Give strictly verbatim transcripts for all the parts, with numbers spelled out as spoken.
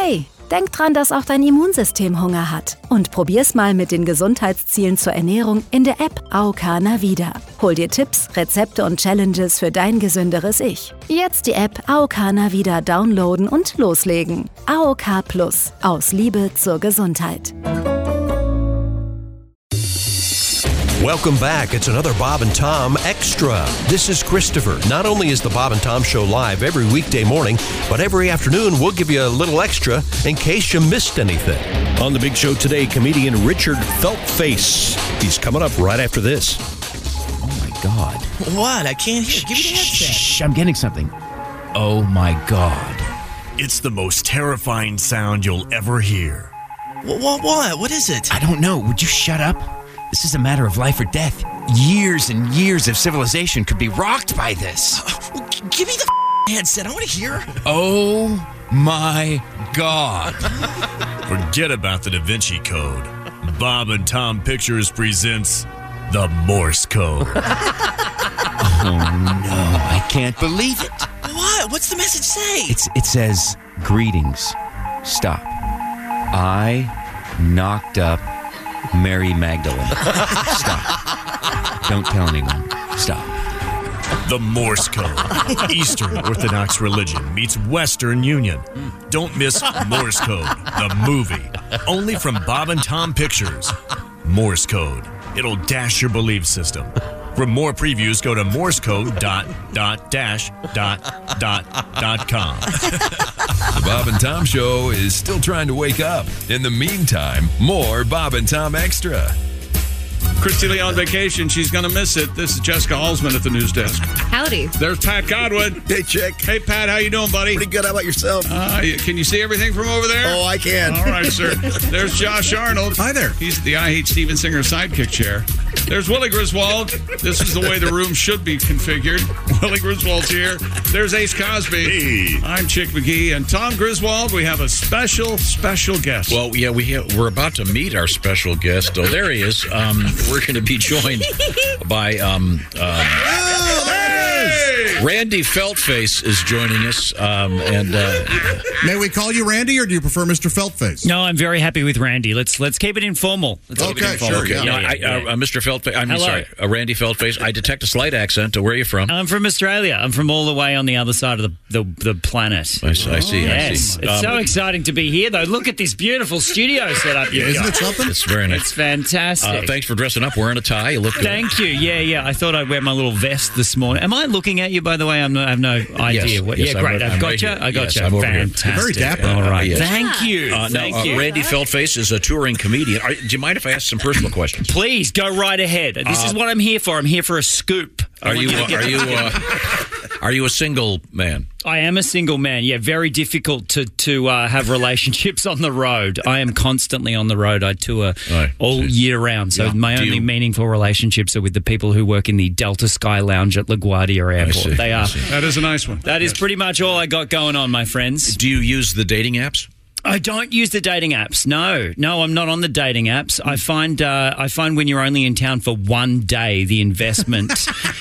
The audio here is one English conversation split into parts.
Hey, denk dran, dass auch dein Immunsystem Hunger hat. Und probier's mal mit den Gesundheitszielen zur Ernährung in der App A O K Navida. Hol dir Tipps, Rezepte und Challenges für dein gesünderes Ich. Jetzt die App A O K Navida downloaden und loslegen. A O K Plus. Aus Liebe zur Gesundheit. Welcome back. It's another Bob and Tom Extra. This is Christopher. Not only is the Bob and Tom Show live every weekday morning, but every afternoon we'll give you a little extra in case you missed anything. On the big show today, comedian Richard Feltface. He's coming up right after this. Oh, my God. What? I can't hear. Give me the headset. Shh, I'm getting something. Oh, my God. It's the most terrifying sound you'll ever hear. What? What? What, what is it? I don't know. Would you shut up? This is a matter of life or death. Years and years of civilization could be rocked by this. Uh, well, give me the headset. I want to hear. Oh, my God. Forget about the Da Vinci Code. Bob and Tom Pictures presents the Morse Code. Oh, no. I can't believe it. What? What's the message say? It's It says, greetings. Stop. I knocked up Mary Magdalene. Stop. Don't tell anyone. Stop. The Morse Code. Eastern Orthodox religion meets Western Union. Don't miss Morse Code, the movie. Only from Bob and Tom Pictures. Morse Code. It'll dash your belief system. For more previews, go to morsecode dot dot dash dot dot dot com. The Bob and Tom Show is still trying to wake up. In the meantime, more Bob and Tom Extra. Christy Lee on vacation. She's going to miss it. This is Jessica Halsman at the news desk. Howdy. There's Pat Godwin. Hey, Chick. Hey, Pat. How you doing, buddy? Pretty good. How about yourself? Uh, can you see everything from over there? Oh, I can. All right, sir. There's Josh Arnold. Hi there. He's the I Hate Steven Singer sidekick chair. There's Willie Griswold. This is the way the room should be configured. Willie Griswold's here. There's Ace Cosby. Hey. I'm Chick McGee. And Tom Griswold, we have a special, special guest. Well, yeah, we ha- we're about to meet our special guest. Oh, there he is. Um, we're going to be joined by um, uh, Hey! Randy Feltface is joining us. Um, and uh, May we call you Randy, or do you prefer Mister Feltface? No, I'm very happy with Randy. Let's let's keep it informal. Let's keep it Okay, informal. sure. okay, Yeah. you know, I, uh, uh, Mister Feltface. I'm Hello. sorry, uh, Randy Feltface. I detect a slight accent. Uh, where are you from? I'm from Australia. I'm from all the way on the other side of the the, the planet. I, see- I see. I Yes, see. it's Um, so exciting to be here, though. Look at this beautiful studio setup you've Isn't got. it something? It's very nice. It's fantastic. Uh, thanks for dressing up, wearing a tie. You look good. Thank you. Yeah, yeah. I thought I'd wear my little vest this morning. Am I looking at you, by the way? I'm no, I have no idea. Yes, what, yes, yeah, I'm great. right- I've I'm got right you. here. I got Yes, you. I'm over here. Fantastic. You're very dapper. All right. Yes. Thank you. Uh, Thank now, you. uh, Randy Feltface is a touring comedian. Are, do you mind if I ask some personal questions? Please go right ahead. This Uh, is what I'm here for. I'm here for a scoop. I Are want you to uh, get- are you uh, are you a single man? I am a single man. Yeah, very difficult to to uh, have relationships on the road. I am constantly on the road. I tour Right. all year round. So Yeah. my Do only you- meaningful relationships are with the people who work in the Delta Sky Lounge at LaGuardia Airport. see, They I are. see. That is a nice one. That is pretty much all I got going on, my friends. Do you use the dating apps? I don't use the dating apps. No, no, I'm not on the dating apps. I find uh, I find when you're only in town for one day, the investment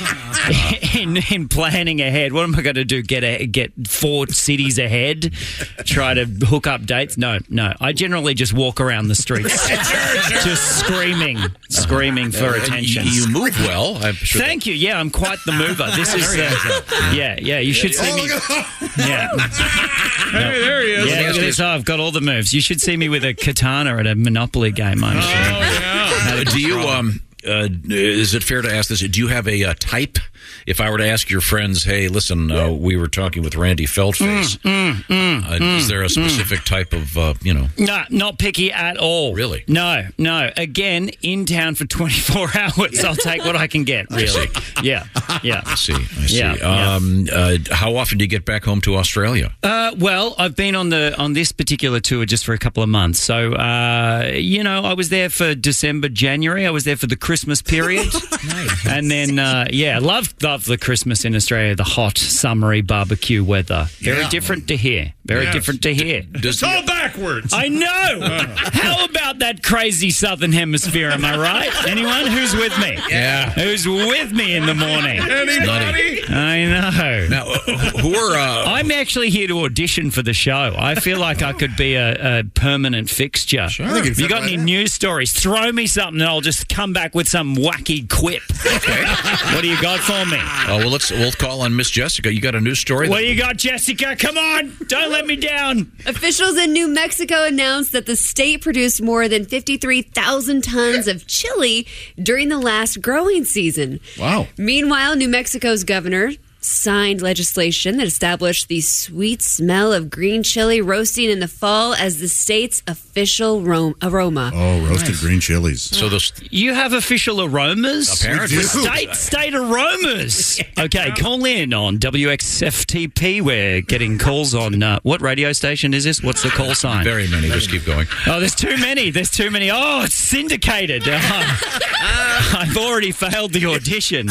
in, in planning ahead. What am I going to do? Get a, get four cities ahead? Try to hook up dates? No, no. I generally just walk around the streets, just screaming, screaming for Uh, attention. You, you move well. I'm sure Thank you. Yeah, I'm quite the mover. This is uh, yeah, yeah. You should see me. Yeah. Hey, there he is. Yeah, look at this. Oh, I've got all the moves. You should see me with a katana at a Monopoly game. I'm Oh, sure. yeah. Uh, do you um uh, is it fair to ask this? Do you have a uh, type? If I were to ask your friends, hey, listen, uh, we were talking with Randy Feltface. Mm, mm, mm, uh, mm, is there a specific mm. type of, uh, you know? No, not picky at all. Really? No, no. Again, in town for twenty-four hours. I'll take what I can get, really. Yeah, yeah. I see, I see. Yeah, yeah. um, uh, how often do you get back home to Australia? Uh, well, I've been on the on this particular tour just for a couple of months. So, uh, you know, I was there for December, January. I was there for the Christmas period. Nice. And then, uh, yeah, love, love the Christmas in Australia, the hot, summery barbecue weather. Very Yeah. different to here. Very Yes. different to here. Does It's all back backwards. I know. How about that crazy southern hemisphere? Am I right? Anyone who's with me? Yeah. Who's with me in the morning? Anybody? I know. Now, uh, who are? Uh, I'm actually here to audition for the show. I feel like I could be a, a permanent fixture. Sure. I think you'd Have you fit got right any in. news stories? Throw me something and I'll just come back with some wacky quip. okay. What do you got for me? Oh well, let's we'll call on Miss Jessica. You got a news story? What that- do you got, Jessica? Come on. Don't let me down. Officials in New Mexico announced that the state produced more than fifty-three thousand tons of chili during the last growing season. Wow. Meanwhile, New Mexico's governor signed legislation that established the sweet smell of green chili roasting in the fall as the state's official ro- aroma. Oh, roasted green chilies. So those You have official aromas? Apparently. We do. State, state aromas. Okay, call in on W X F T P. We're getting calls on, uh, what radio station is this? What's the call sign? very many. Just keep going. Oh, there's too many. There's too many. Oh, it's syndicated. Oh, I've already failed the audition.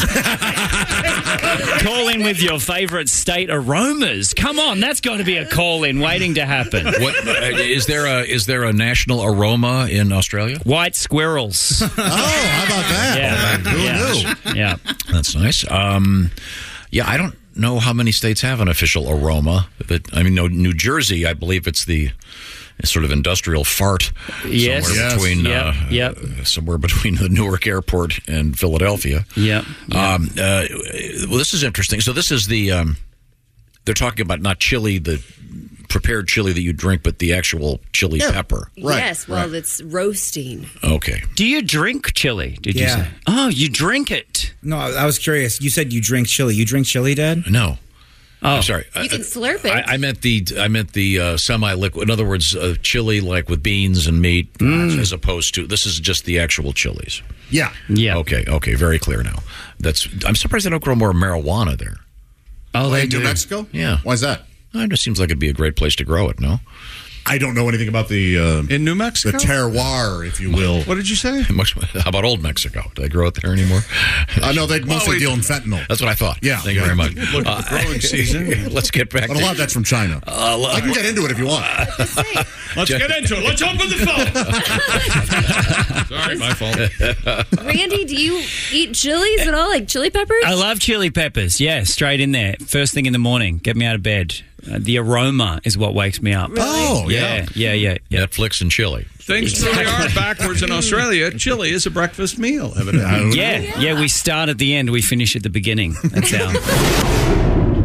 Call in with your favourite state aromas. Come on, that's got to be a call in waiting to happen. What uh, is there a is there a national aroma in Australia? White squirrels. Oh, how about that? Yeah. Who Yeah. knew? Yeah. That's nice. Um, yeah, I don't know how many states have an official aroma. But I mean, no, New Jersey, I believe it's the sort of industrial fart Yes. somewhere Yes. between Yep. uh, Yep. uh, somewhere between the Newark Airport and Philadelphia. Yep. Yep. Um, uh, well, this is interesting. So this is the um, they're talking about not chili, the prepared chili that you drink, but the actual chili Yeah. pepper. Right, Yes, well, right. it's roasting. Okay. Do you drink chili? Did you Yeah. say? Oh, you drink it. No, I was curious. You said you drink chili. You drink chili, Dad? No. Oh, I'm sorry. You can slurp it. I, I meant the I meant the uh, semi-liquid. In other words, uh, chili like with beans and meat, as opposed to this is just the actual chilies. Yeah. Yeah. Okay. Okay. Very clear now. That's. I'm surprised they don't grow more marijuana there. Oh, they In New do. Mexico? Yeah. Why's that? It just seems like it'd be a great place to grow it. No. I don't know anything about the uh, In New the Mexico? terroir, if you will. What did you say? Much, how about Old Mexico? Do they grow it there anymore? I know they mostly we- deal in fentanyl. That's what I thought. Yeah, Thank you yeah. very much. Look at the growing season. Let's get back But to a lot of that's from China. Uh, I can get into it if you want. Let's get into it. Let's open the phone. Sorry, my fault. Randy, do you eat chilies at all? Like chili peppers? I love chili peppers. Yeah, straight in there. First thing in the morning. Get me out of bed. Uh, the aroma is what wakes me up. Oh, Yeah, yeah, yeah. yeah. Netflix and chili. Things really are backwards in Australia. Chili is a breakfast meal, evidently. Yeah, yeah, we start at the end, we finish at the beginning. That's our.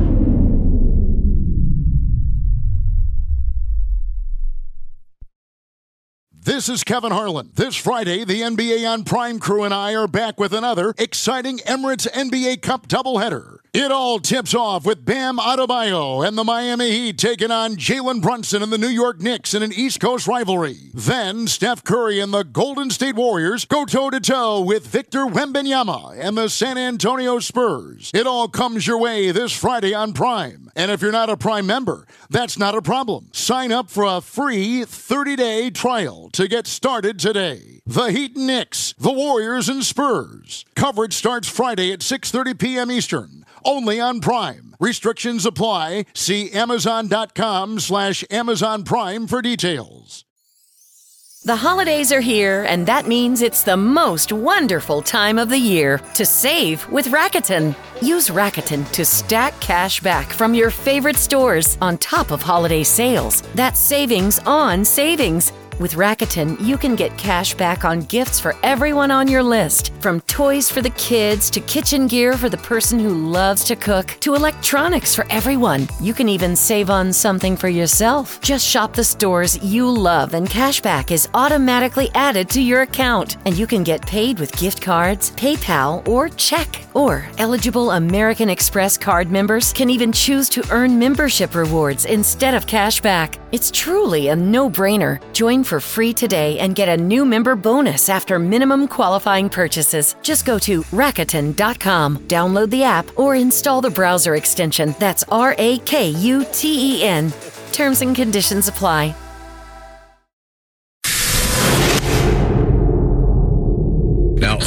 This is Kevin Harlan. This Friday, the N B A on Prime crew and I are back with another exciting Emirates N B A Cup doubleheader. It all tips off with Bam Adebayo and the Miami Heat taking on Jalen Brunson and the New York Knicks in an East Coast rivalry. Then Steph Curry and the Golden State Warriors go toe-to-toe with Victor Wembanyama and the San Antonio Spurs. It all comes your way this Friday on Prime. And if you're not a Prime member, that's not a problem. Sign up for a free thirty-day trial to get started today. The Heat and Knicks, the Warriors and Spurs. Coverage starts Friday at six thirty p.m. Eastern, only on Prime. Restrictions apply. See Amazon.com slash Amazon Prime for details. The holidays are here, and that means it's the most wonderful time of the year to save with Rakuten. Use Rakuten to stack cash back from your favorite stores on top of holiday sales. That's savings on savings. With Rakuten, you can get cash back on gifts for everyone on your list. From toys for the kids to kitchen gear for the person who loves to cook to electronics for everyone. You can even save on something for yourself. Just shop the stores you love and cash back is automatically added to your account. And you can get paid with gift cards, PayPal, or check. Or eligible American Express card members can even choose to earn membership rewards instead of cash back. It's truly a no-brainer. Join for free today and get a new member bonus after minimum qualifying purchases. Just go to Rakuten dot com, download the app, or install the browser extension. That's R A K U T E N. Terms and conditions apply. Now, let me ask you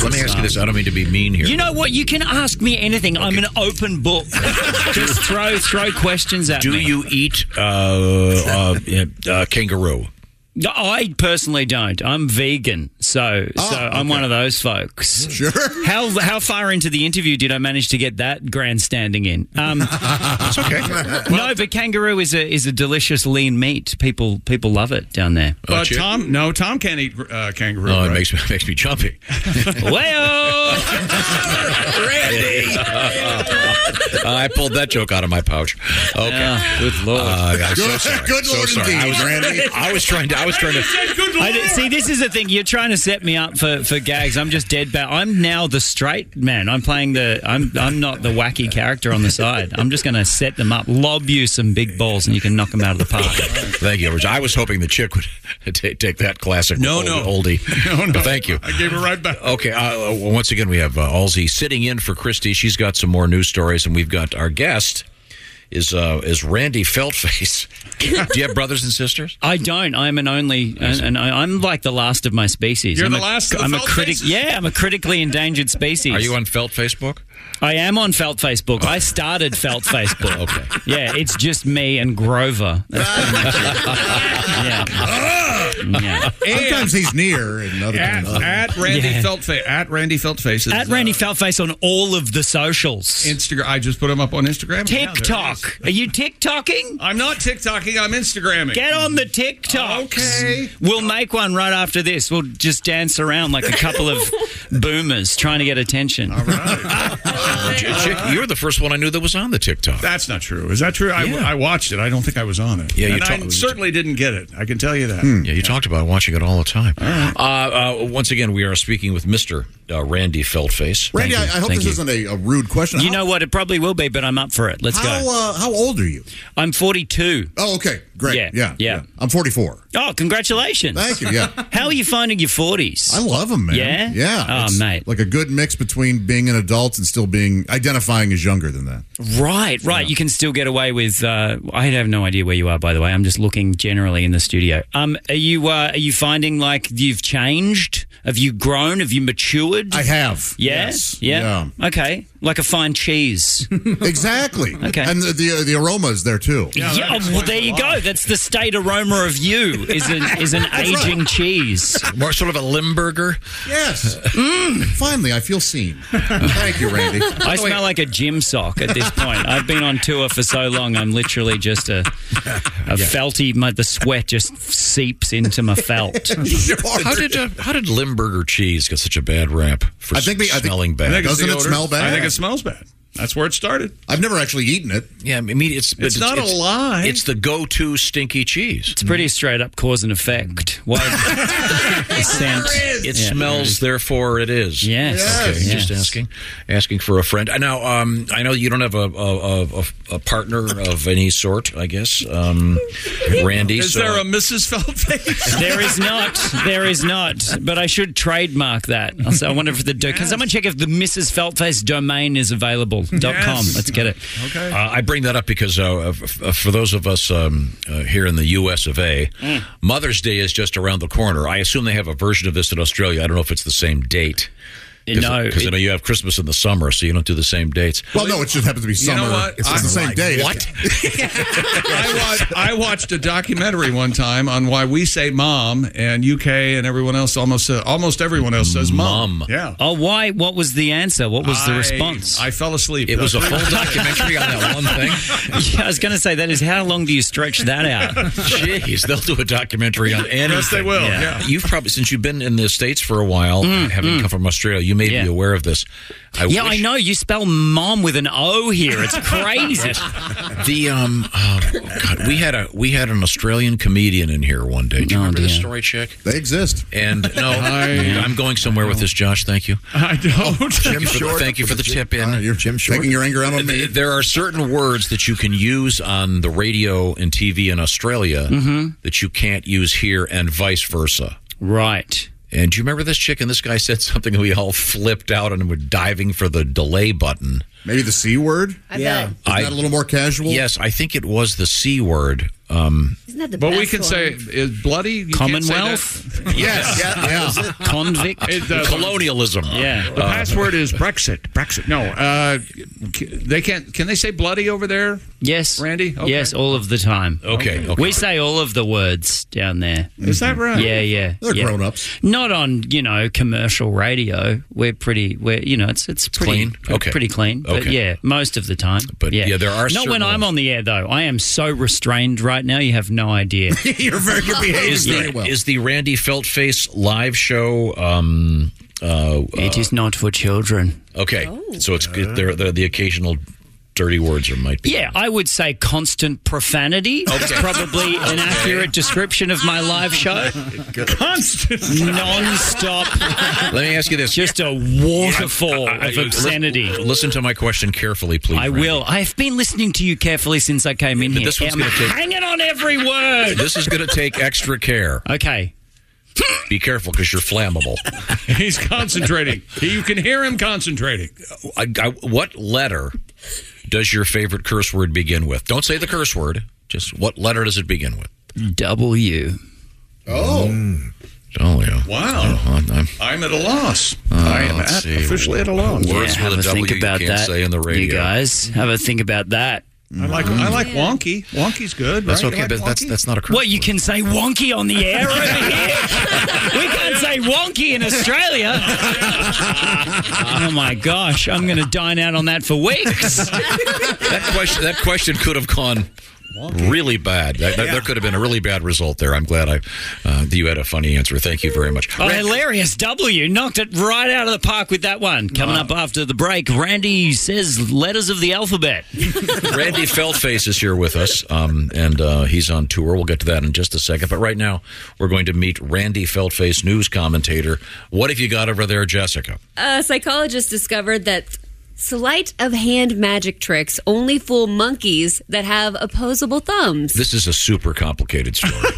this. I don't mean to be mean here. You know what? You can ask me anything. Okay. I'm an open book. Just throw throw questions at Do me. Do you eat uh, uh, uh, kangaroo? I personally don't. I'm vegan, so Oh, so I'm okay. one of those folks. Sure. How how far into the interview did I manage to get that grandstanding in? Um, That's okay. no, but kangaroo is a is a delicious lean meat. People people love it down there. But Tom, no, Tom can't eat uh, kangaroo. Oh, it right? makes me makes me jumpy. Well, I pulled that joke out of my pouch. Okay, oh, good lord. Uh, I'm so Good- sorry. good so lord sorry. indeed, I was, Randy. I was trying to. I was trying to. I did- see, this is the thing. You're trying to set me up for, for gags. I'm just dead bad. I'm now the straight man. I'm playing the. I'm I'm not the wacky character on the side. I'm just going to set them up, lob you some big balls, and you can knock them out of the park. Thank you, Rich. I was hoping the chick would t- take that classic No, old, no. oldie. No, no. But thank you. I gave it right back. Okay, uh, once again, we have uh, Halsey sitting in for Christy. She's got some more news stories, and we've got our guest is uh, is Randy Feltface. Do you have brothers and sisters? I don't. I'm an only, and, and I, I'm like the last of my species. You're I'm the a, last of the I'm a Felt critic. faces? Yeah, I'm a critically endangered species. Are you on Felt Facebook? I am on Felt Facebook. I started Felt Facebook. Okay. Yeah, it's just me and Grover. That's pretty much it. Yeah. Yeah. Sometimes he's near, and other At, times at Randy Yeah. Feltface. At Randy Feltface. is, At Randy uh, Feltface on all of the socials. Instagram. I just put him up on Instagram. Yeah, there it TikTok. is. Are you TikToking? I'm not TikToking. I'm Instagramming. Get on the TikToks. Okay. We'll make one right after this. We'll just dance around like a couple of boomers trying to get attention. All right. Ch- Chick, you're the first one I knew that was on the TikTok. That's not true. Is that true? I, Yeah. I watched it. I don't think I was on it. Yeah, you and I talk- certainly didn't get it. I can tell you that. Yeah, you talked about watching it all the time. Uh, uh, once again, we are speaking with Mister Uh, Randy Feltface. Randy, I, I hope Thank this you. isn't a, a rude question. You how, know what? It probably will be, but I'm up for it. Let's how, go. uh, how old are you? I'm forty-two. Oh, okay, great. Yeah, Yeah, yeah. I'm forty-four. Oh, congratulations. Thank you. Yeah, How are you finding your forties? I love them, man. Yeah? yeah. Oh, It's mate. like a good mix between being an adult and still being identifying as younger than that. Right, right. You can still get away with. Uh, I have no idea where you are, by the way. I'm just looking generally in the studio. Um, are you uh, are you finding like you've changed? Have you grown? Have you matured? I have. Yeah? Yes. Yeah. Okay. Like a fine cheese. Exactly. Okay. And the the, the aroma is there too. Yeah, oh, well, there you go. That's the state aroma of you. Is an is an aging cheese. More sort of a Limburger. Yes. Finally, I feel seen. Thank you, Randy. I smell like a gym sock at this point. I've been on tour for so long. I'm literally just a a felty. My, the sweat just seeps into my felt. How did uh, how did Limburger cheese get such a bad rap for I think we- I think- smelling bad? I think it's Doesn't the it odor. smell bad? I think it smells bad. That's where it started. I've never actually eaten it. Yeah, I mean, it's but It's not a lie. It's the go-to stinky cheese. It's pretty straight up cause and effect. Why? the scent. It Yeah. smells, therefore it is. Yes. Okay, Yes. just asking, asking for a friend. Now, um, I know you don't have a a, a, a partner of any sort. I guess, um, Randy. Is so, there a Missus Feltface? There is not. There is not. But I should trademark that. Also, I wonder if the do- can someone check if the Missus Feltface domain is available. Dot com. Yes. Let's get it. Okay. Uh, I bring that up because uh, f- f- for those of us um, uh, here in the U S of A, Mm. Mother's Day is just around the corner. I assume they have a version of this in Australia. I don't know if it's the same date. No, because I know you have Christmas in the summer, so you don't do the same dates. Well, no, it just happens to be You know summer. what? It's just the same day. What? I, watched, I watched a documentary one time on why we say mom and U K and everyone else almost uh, almost everyone else says mom. Mom. Yeah. Oh, why? What was the answer? What was the I- response? I fell asleep. It was a full documentary on that one thing. Yeah, I was going to say that is how long do you stretch that out? Jeez, they'll do a documentary on anything. Yes, they will. Yeah. You've probably, since you've been in the States for a while, having come from Australia, you may Yeah. be aware of this. I Yeah, wish- I know. You spell mom with an O here. It's crazy. The um, oh, God, we had a we had an Australian comedian in here one day. Do you Oh, remember this dear. story, Chick? They exist. And no, I'm going somewhere with this, Josh. Thank you. I don't. Thank you for the, thank you for the tip in. Uh, you're Jim Short. Taking your anger out on me. There are certain words that you can use on the radio and T V in Australia that you can't use here, and vice versa. Right. And do you remember this chick? And this guy said something, and we all flipped out and were diving for the delay button. Maybe the C word? I Yeah. bet. Is that a little more casual? Yes, I think it was the C word. Um, Isn't that the But best we can one? say is bloody. You can't say Commonwealth? that. Yes. Yeah. Yeah. Convict? It, uh, Colonialism. Yeah. The password is Brexit. Brexit. No, uh, they can't. Can they say bloody over there? Yes. Randy? Okay. Yes, all of the time. Okay, okay. We say all of the words down there. Is that right? Yeah, yeah. They're yeah. grown-ups. Not on, you know, commercial radio. We're pretty, we're, you know, it's it's pretty clean? Okay. pretty clean. But Okay. yeah, most of the time. But, yeah, yeah, there are Not certain when I'm ones. on the air, though. I am so restrained right now, you have no idea. you're very, you're behaving Is very the, well. is the Randy Feltface live show? Um, uh, It is not for children. Okay, so it's there. The, the occasional dirty words, or might be. Yeah, I would say constant profanity. That's probably an accurate description of my live show. Constant. Non-stop. Let me ask you this: Just a waterfall I- I- of obscenity. Listen, listen to my question carefully, please. I Randy. will. I've been listening to you carefully since I came in But here. this one's I'm gonna take- hanging on every word. This is going to take extra care. Okay. Be careful because you're flammable. He's concentrating. You can hear him concentrating. I, I, what letter does your favorite curse word begin with? Don't say the curse word. Just what letter does it begin with? W. Oh. Oh, yeah. Wow. Uh, I'm, I'm at a loss. Uh, I am let's at, see. officially at a loss. Words Yeah, have with a a W think you about can't that, say in the radio. you guys. Have a think about that. I like I like wonky. Wonky's good. That's right? okay, You like but that's wonky? that's not a curse. What, you can say wonky on the air over here? We can't say wonky in Australia. Oh, my gosh. I'm going to dine out on that for weeks. That question that question could have gone really bad. That, that- There could have been a really bad result there. I'm glad I uh, you had a funny answer. Thank you very much. Oh, hilarious. W. Knocked it right out of the park with that one. Coming up after the break, Randy says letters of the alphabet. Randy Feltface is here with us, um, and uh, he's on tour. We'll get to that in just a second. But right now, we're going to meet Randy Feltface, news commentator. What have you got over there, Jessica? A psychologist discovered that sleight of hand magic tricks only fool monkeys that have opposable thumbs. This is a super complicated story.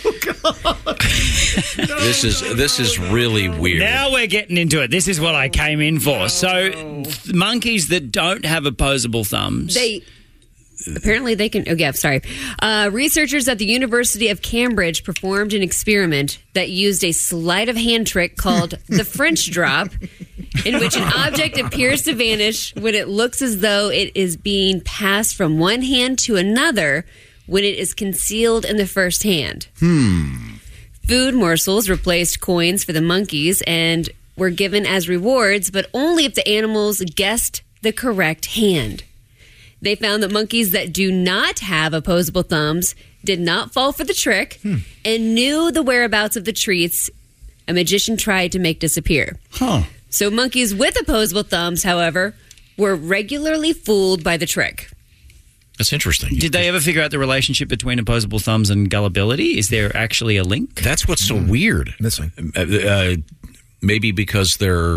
This is this is really weird. Now we're getting into it. This is what I came in for. So, th- monkeys that don't have opposable thumbs. They apparently they can. Oh, yeah, sorry. Uh, researchers at the University of Cambridge performed an experiment that used a sleight of hand trick called the French drop, in which an object appears to vanish when it looks as though it is being passed from one hand to another when it is concealed in the first hand. Hmm. Food morsels replaced coins for the monkeys and were given as rewards, but only if the animals guessed the correct hand. They found that monkeys that do not have opposable thumbs did not fall for the trick Hmm. and knew the whereabouts of the treats a magician tried to make disappear. Huh. So monkeys with opposable thumbs, however, were regularly fooled by the trick. That's interesting. Did they ever figure out the relationship between opposable thumbs and gullibility? Is there actually a link? That's what's so weird. Missing. Uh, uh, maybe because they're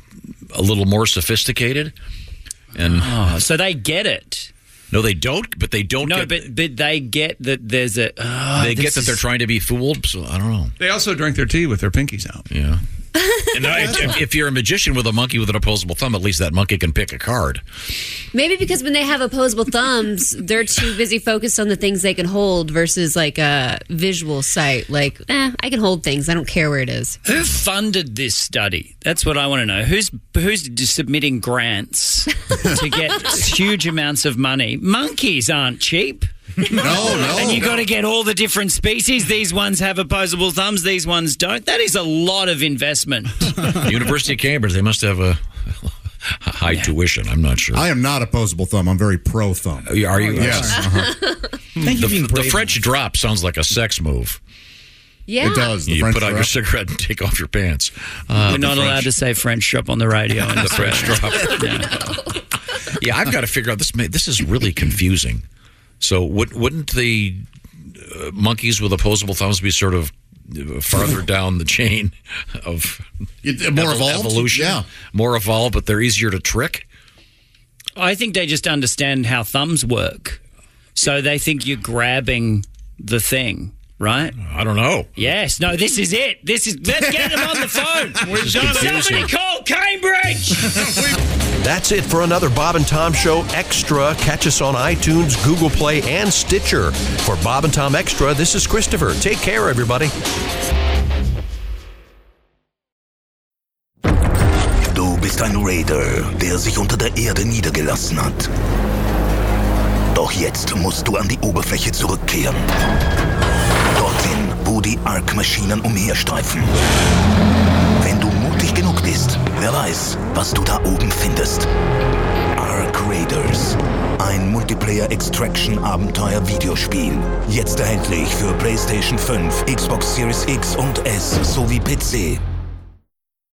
a little more sophisticated, and Oh, so they get it. no, they don't. But they don't. No, get, but but they get that there's a. Oh, they get this that they're is- trying to be fooled. So I don't know. They also drink their tea with their pinkies out. Yeah. And I, if, if you're a magician with a monkey with an opposable thumb, at least that monkey can pick a card. Maybe because when they have opposable thumbs, they're too busy focused on the things they can hold versus like a visual sight. Like, eh, I can hold things. I don't care where it is. Who funded this study? That's what I want to know. Who's who's submitting grants to get huge amounts of money? Monkeys aren't cheap. No, no. And you got to get all the different species. These ones have opposable thumbs. These ones don't. That is a lot of investment. University of Cambridge, they must have a high tuition. I'm not sure. I am not opposable thumb. I'm very pro thumb. Are you? Are you? Yes. Uh-huh. Thank you for being The, the brave. French drop sounds like a sex move. Yeah. It does. The You French put out your drop. cigarette and take off your pants. Uh, You're the not allowed French- to say French drop on the radio. In the French Australia. drop. Yeah, I've got to figure out this. ma- This is really confusing. So, would, wouldn't the uh, monkeys with opposable thumbs be sort of uh, farther down the chain of It- more evo- evolved? evolution? Yeah. More evolved, but they're easier to trick. I think they just understand how thumbs work. So they think you're grabbing the thing, right? I don't know. Yes. No, this is it. This is. Let's get them on the phone. We've done it. Somebody call Cambridge. That's it for another Bob and Tom Show Extra. Catch us on iTunes, Google Play, and Stitcher. For Bob and Tom Extra, this is Christopher. Take care, everybody. Du bist ein Raider, der sich unter der Erde niedergelassen hat. Doch jetzt musst du an die Oberfläche zurückkehren. Dorthin, wo die Ark-Maschinen umherstreifen. Wenn du mutig genug bist, wer weiß, was du da oben findest. Ark Raiders. Ein Multiplayer-Extraction-Abenteuer-Videospiel. Jetzt erhältlich für PlayStation fünf, Xbox Series X und S sowie P C.